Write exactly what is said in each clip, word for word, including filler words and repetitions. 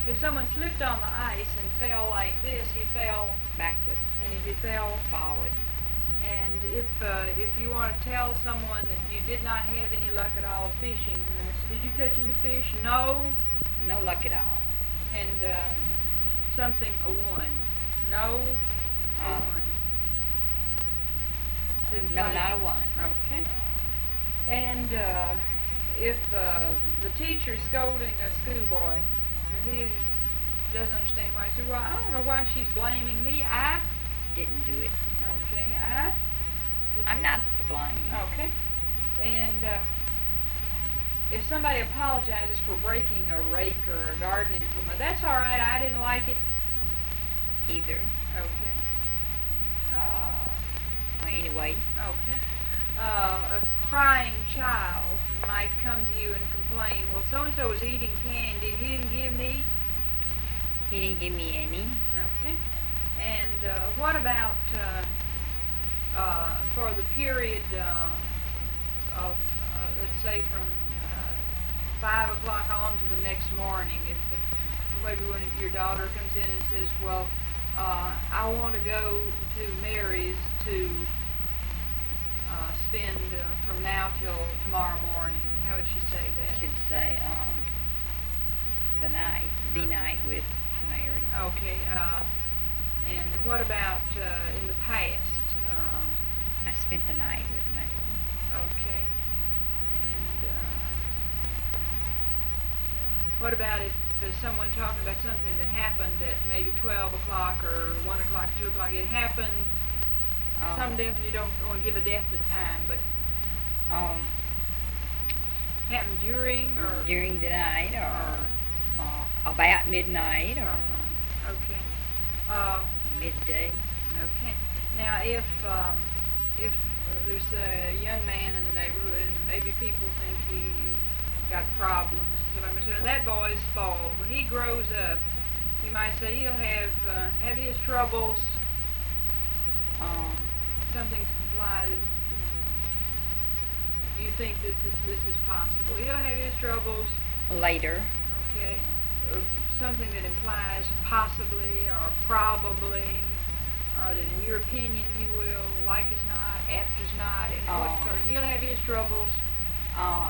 if someone slipped on the ice and fell like this, he fell backward, and if he fell forward. And if uh, if you want to tell someone that you did not have any luck at all fishing, uh, did you catch any fish? No. No luck at all. And uh, something a one. No. A Uh, one. no, not a one. Okay. And uh, if uh, the teacher's scolding a schoolboy, and he doesn't understand why, he says, well, I don't know why she's blaming me. I didn't do it. Okay, I. I'm not to blame. Okay. And uh, if somebody apologizes for breaking a rake or a garden implement, that's all right. I didn't like it. Either. Okay. Uh, well, anyway. Okay. Uh, a crying child might come to you and complain, well, so-and-so was eating candy and he didn't give me. He didn't give me any. Okay. And uh, what about uh, uh, for the period uh, of, uh, let's say, from uh, five o'clock on to the next morning, if the, maybe when your daughter comes in and says, well, uh, I want to go to Mary's to uh, spend uh, from now till tomorrow morning, how would she say that? She'd say, um, the night, the night with Mary. Okay. Uh, and what about uh, in the past? Um, I spent the night with Mary. Okay. And uh, what about if there's someone talking about something that happened at maybe twelve o'clock or one o'clock, two o'clock? It happened. Um, Some definitely don't want to give a definite time, but um, happened during or during the night or, or uh, about midnight or uh-huh. Okay. Uh, midday. Okay. Now, if um, if there's a young man in the neighborhood and maybe people think he got problems, so that boy's spoiled. When he grows up, you might say he'll have uh, have his troubles. Um, Something to imply that you think this is this is possible. He'll have his troubles later. Okay. Uh, something that implies possibly or probably, or that in your opinion he will, like as not, apt as not, and Uh, what sort. He'll have his troubles. Uh,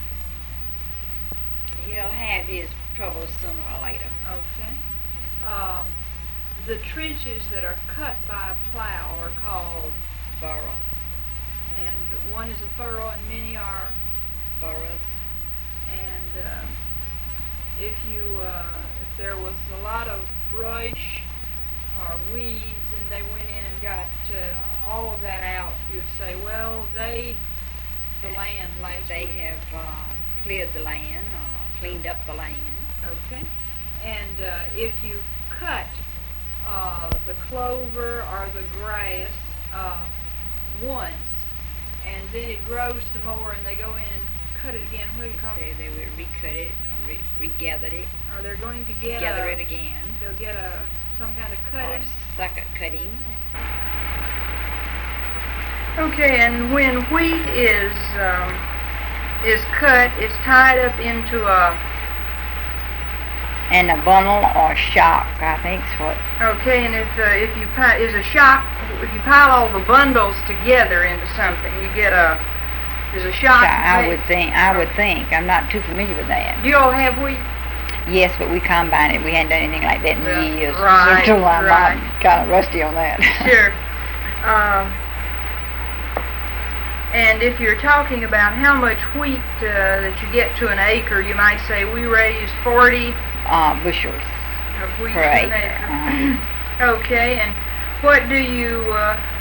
he'll have his troubles sooner or later. Okay. Um, the trenches that are cut by a plow are called furrow. And one is a furrow, and many are furrows. And uh, if you, uh, if there was a lot of brush or weeds, and they went in and got uh, all of that out, you'd say, well, they, the land last They week. have uh, cleared the land, or cleaned up the land. Okay. And uh, if you cut uh, the clover or the grass uh, once, and then it grows some more, and they go in and cut it again, what do you call They, it? they would recut it, or re- regathered it, Or they're going to get gather a, it again, they'll get a some kind of or cutting. sucker cutting. Okay, and when wheat is um, is cut, it's tied up into a And a bundle or shock, I think is what. okay, and if uh, if you pi- is a shock, if you pile all the bundles together into something, you get a is a shock. I made. would think. I would think. I'm not too familiar with that. Do you all have wheat? Yes, but we combine it. We hadn't done anything like that in Well, years. right, So I'm, right. I'm kind of rusty on that. Sure. Um, and if you're talking about how much wheat uh, that you get to an acre, you might say we raised forty uh, bushels of wheat per to an acre. acre. Uh-huh. Okay, and what do you uh,